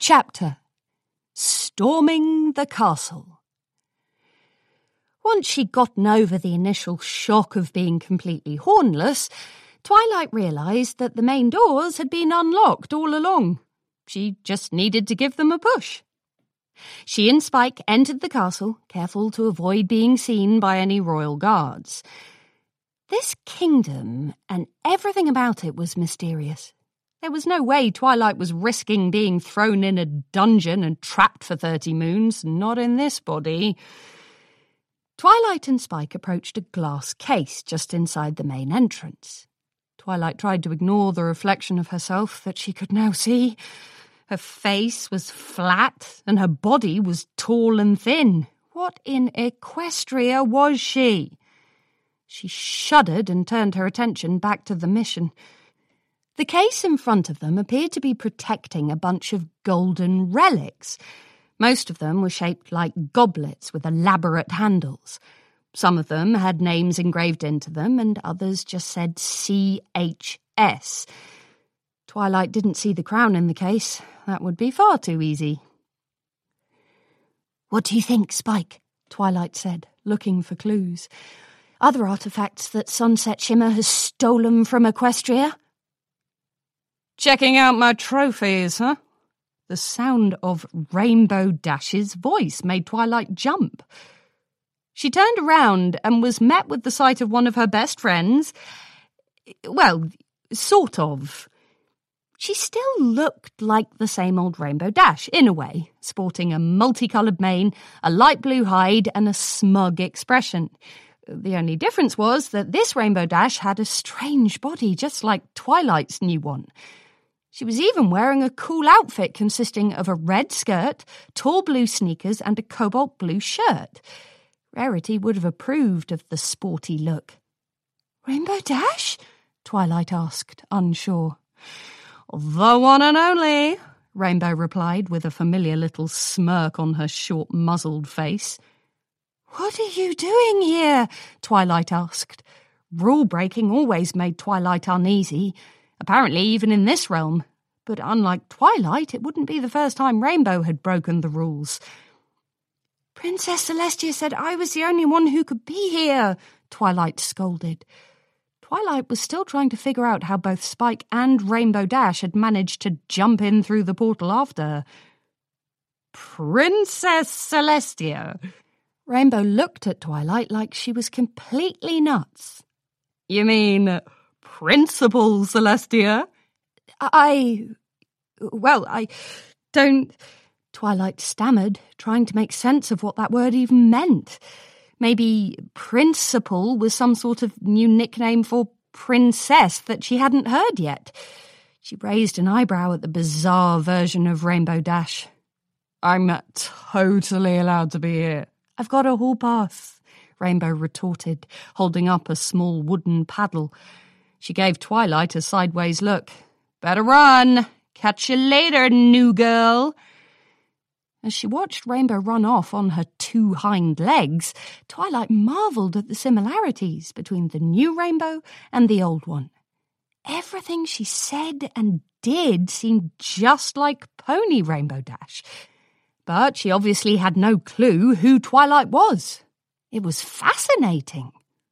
Chapter: Storming the Castle. Once she'd gotten over the initial shock of being completely hornless, Twilight realised that the main doors had been unlocked all along. She just needed to give them a push. She and Spike entered the castle, careful to avoid being seen by any royal guards. This kingdom and everything about it was mysterious. There was no way Twilight was risking being thrown in a dungeon and trapped for 30 moons, not in this body. Twilight and Spike approached a glass case just inside the main entrance. Twilight tried to ignore the reflection of herself that she could now see. Her face was flat and her body was tall and thin. What in Equestria was she? She shuddered and turned her attention back to the mission. The case in front of them appeared to be protecting a bunch of golden relics. Most of them were shaped like goblets with elaborate handles. Some of them had names engraved into them, and others just said CHS. Twilight didn't see the crown in the case. That would be far too easy. "What do you think, Spike?" Twilight said, looking for clues. "Other artifacts that Sunset Shimmer has stolen from Equestria?" "Checking out my trophies, huh?" The sound of Rainbow Dash's voice made Twilight jump. She turned around and was met with the sight of one of her best friends. Well, sort of. She still looked like the same old Rainbow Dash, in a way, sporting a multicoloured mane, a light blue hide, and a smug expression. The only difference was that this Rainbow Dash had a strange body, just like Twilight's new one. She was even wearing a cool outfit consisting of a red skirt, tall blue sneakers, and a cobalt blue shirt. Rarity would have approved of the sporty look. "Rainbow Dash?" Twilight asked, unsure. "The one and only," Rainbow replied with a familiar little smirk on her short, muzzled face. "What are you doing here?" Twilight asked. Rule-breaking always made Twilight uneasy, apparently even in this realm. But unlike Twilight, it wouldn't be the first time Rainbow had broken the rules. "Princess Celestia said I was the only one who could be here," Twilight scolded. Twilight was still trying to figure out how both Spike and Rainbow Dash had managed to jump in through the portal after her. "Princess Celestia?" Rainbow looked at Twilight like she was completely nuts. "You mean Principal Celestia?" I don't..." Twilight stammered, trying to make sense of what that word even meant. Maybe Principal was some sort of new nickname for princess that she hadn't heard yet. She raised an eyebrow at the bizarre version of Rainbow Dash. "I'm totally allowed to be here." "I've got a hall pass," Rainbow retorted, holding up a small wooden paddle. She gave Twilight a sideways look. "Better run. Catch you later, new girl." As she watched Rainbow run off on her 2 hind legs, Twilight marvelled at the similarities between the new Rainbow and the old one. Everything she said and did seemed just like Pony Rainbow Dash. But she obviously had no clue who Twilight was. It was fascinating.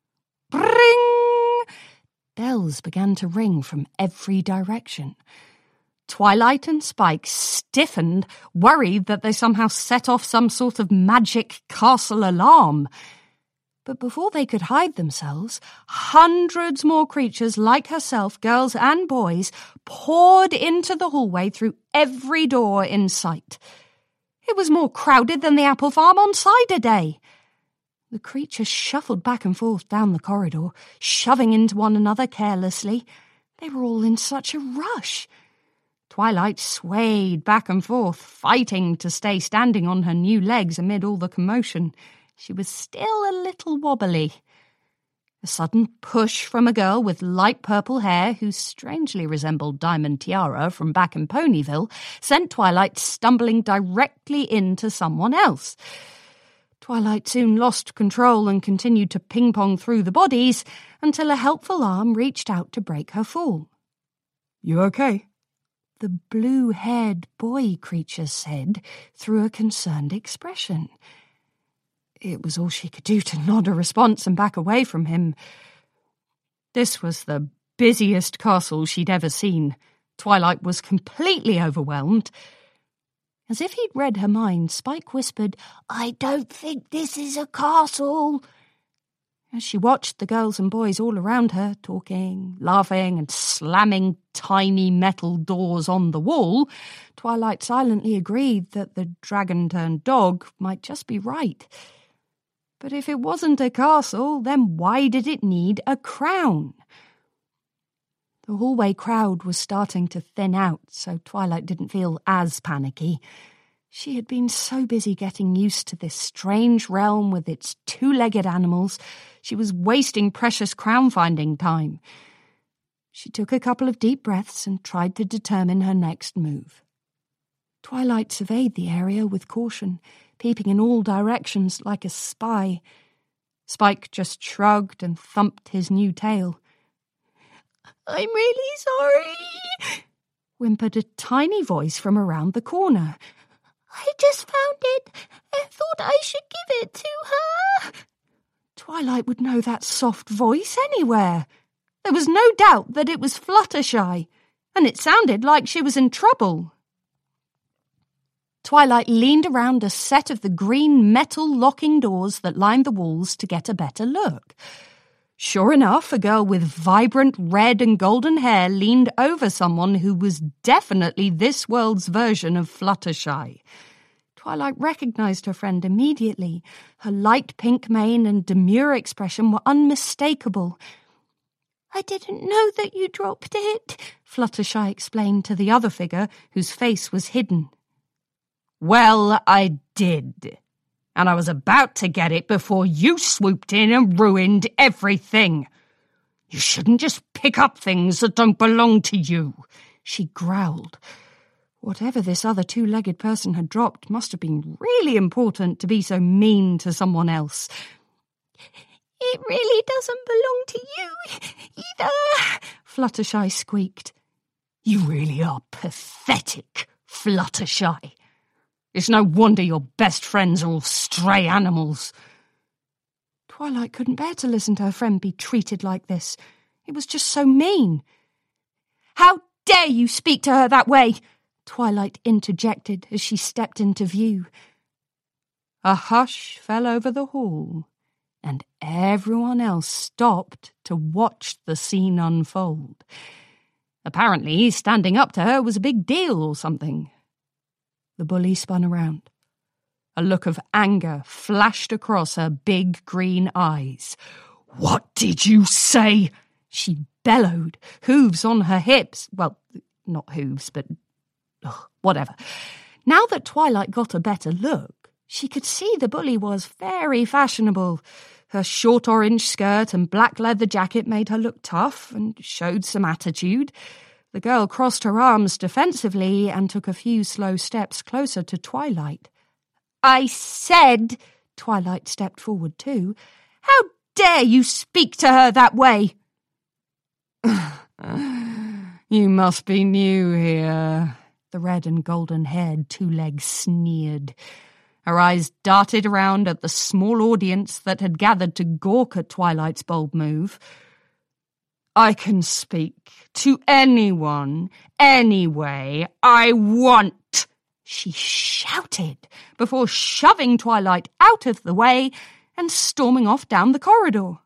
Bring! Bells began to ring from every direction. Twilight and Spike stiffened, worried that they somehow set off some sort of magic castle alarm. But before they could hide themselves, hundreds more creatures like herself, girls and boys, poured into the hallway through every door in sight. It was more crowded than the apple farm on cider day. The creatures shuffled back and forth down the corridor, shoving into one another carelessly. They were all in such a rush. Twilight swayed back and forth, fighting to stay standing on her new legs amid all the commotion. She was still a little wobbly. A sudden push from a girl with light purple hair, who strangely resembled Diamond Tiara from back in Ponyville, sent Twilight stumbling directly into someone else. Twilight soon lost control and continued to ping-pong through the bodies until a helpful arm reached out to break her fall. "You okay?" the blue-haired boy creature said through a concerned expression. It was all she could do to nod a response and back away from him. This was the busiest castle she'd ever seen. Twilight was completely overwhelmed. As if he'd read her mind, Spike whispered, "I don't think this is a castle." As she watched the girls and boys all around her, talking, laughing, and slamming tiny metal doors on the wall, Twilight silently agreed that the dragon-turned-dog might just be right. But if it wasn't a castle, then why did it need a crown? The hallway crowd was starting to thin out, so Twilight didn't feel as panicky. She had been so busy getting used to this strange realm with its two-legged animals, she was wasting precious crown-finding time. She took a couple of deep breaths and tried to determine her next move. Twilight surveyed the area with caution, peeping in all directions like a spy. Spike just shrugged and thumped his new tail. "I'm really sorry," whimpered a tiny voice from around the corner. "I just found it and thought I should give it to her." Twilight would know that soft voice anywhere. There was no doubt that it was Fluttershy, and it sounded like she was in trouble. Twilight leaned around a set of the green metal locking doors that lined the walls to get a better look. Sure enough, a girl with vibrant red and golden hair leaned over someone who was definitely this world's version of Fluttershy. Twilight recognized her friend immediately. Her light pink mane and demure expression were unmistakable. "I didn't know that you dropped it," Fluttershy explained to the other figure, whose face was hidden. "Well, I did. And I was about to get it before you swooped in and ruined everything. You shouldn't just pick up things that don't belong to you," she growled. Whatever this other two-legged person had dropped must have been really important to be so mean to someone else. "It really doesn't belong to you either," Fluttershy squeaked. "You really are pathetic, Fluttershy. It's no wonder your best friends are all stray animals." Twilight couldn't bear to listen to her friend be treated like this. It was just so mean. "How dare you speak to her that way?" Twilight interjected as she stepped into view. A hush fell over the hall, and everyone else stopped to watch the scene unfold. Apparently, standing up to her was a big deal or something. The bully spun around. A look of anger flashed across her big green eyes. "What did you say?" she bellowed, hooves on her hips. Well, not hooves, but whatever. Now that Twilight got a better look, she could see the bully was very fashionable. Her short orange skirt and black leather jacket made her look tough and showed some attitude. The girl crossed her arms defensively and took a few slow steps closer to Twilight. "I said," Twilight stepped forward too, "how dare you speak to her that way?" "You must be new here," the red and golden-haired two-legs sneered. Her eyes darted around at the small audience that had gathered to gawk at Twilight's bold move. "I can speak to anyone, anyway I want," she shouted, before shoving Twilight out of the way and storming off down the corridor.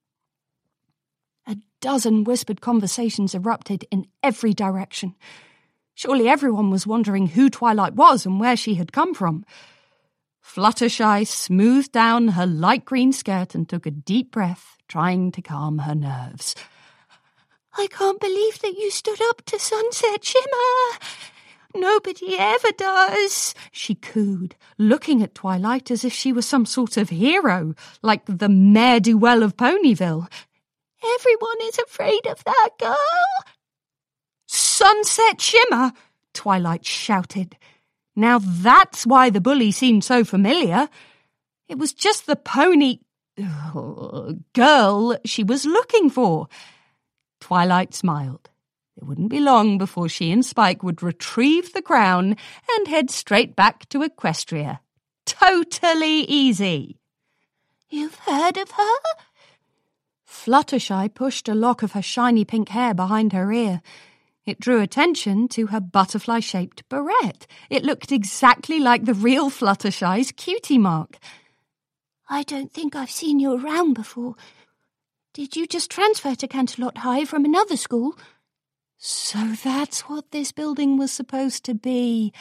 A dozen whispered conversations erupted in every direction. Surely everyone was wondering who Twilight was and where she had come from. Fluttershy smoothed down her light green skirt and took a deep breath, trying to calm her nerves. "I can't believe that you stood up to Sunset Shimmer. Nobody ever does," she cooed, looking at Twilight as if she was some sort of hero, like the ne'er-do-well of Ponyville. "Everyone is afraid of that girl." "Sunset Shimmer!" Twilight shouted. Now that's why the bully seemed so familiar. It was just the pony girl she was looking for. Twilight smiled. It wouldn't be long before she and Spike would retrieve the crown and head straight back to Equestria. Totally easy. You've heard of her? Fluttershy pushed a lock of her shiny pink hair behind her ear. It drew attention to her butterfly-shaped barrette. It looked exactly like the real Fluttershy's cutie mark. I don't think I've seen you around before. Did you just transfer to Canterlot High from another school? So that's what this building was supposed to be.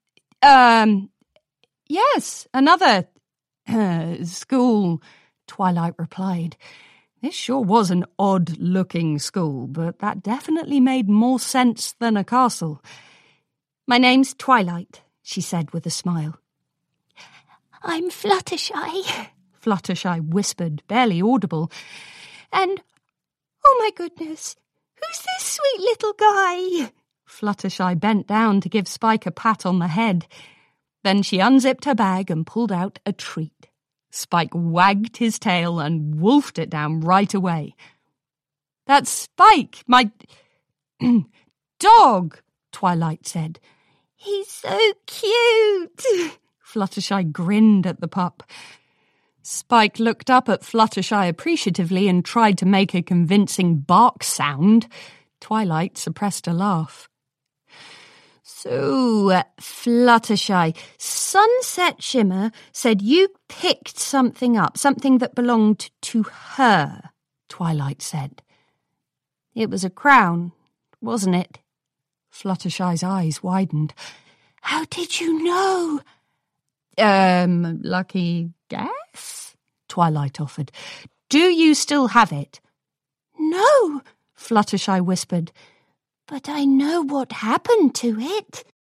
Yes, another school, Twilight replied. This sure was an odd-looking school, but that definitely made more sense than a castle. My name's Twilight, she said with a smile. I'm Fluttershy, Fluttershy whispered, barely audible. And, oh my goodness, who's this sweet little guy? Fluttershy bent down to give Spike a pat on the head. Then she unzipped her bag and pulled out a treat. Spike wagged his tail and wolfed it down right away. That's Spike, my dog, Twilight said. He's so cute. Fluttershy grinned at the pup. Spike looked up at Fluttershy appreciatively and tried to make a convincing bark sound. Twilight suppressed a laugh. So, Fluttershy, Sunset Shimmer said you picked something up, something that belonged to her, Twilight said. It was a crown, wasn't it? Fluttershy's eyes widened. How did you know? Lucky guess? Twilight offered. Do you still have it? No, Fluttershy whispered. But I know what happened to it.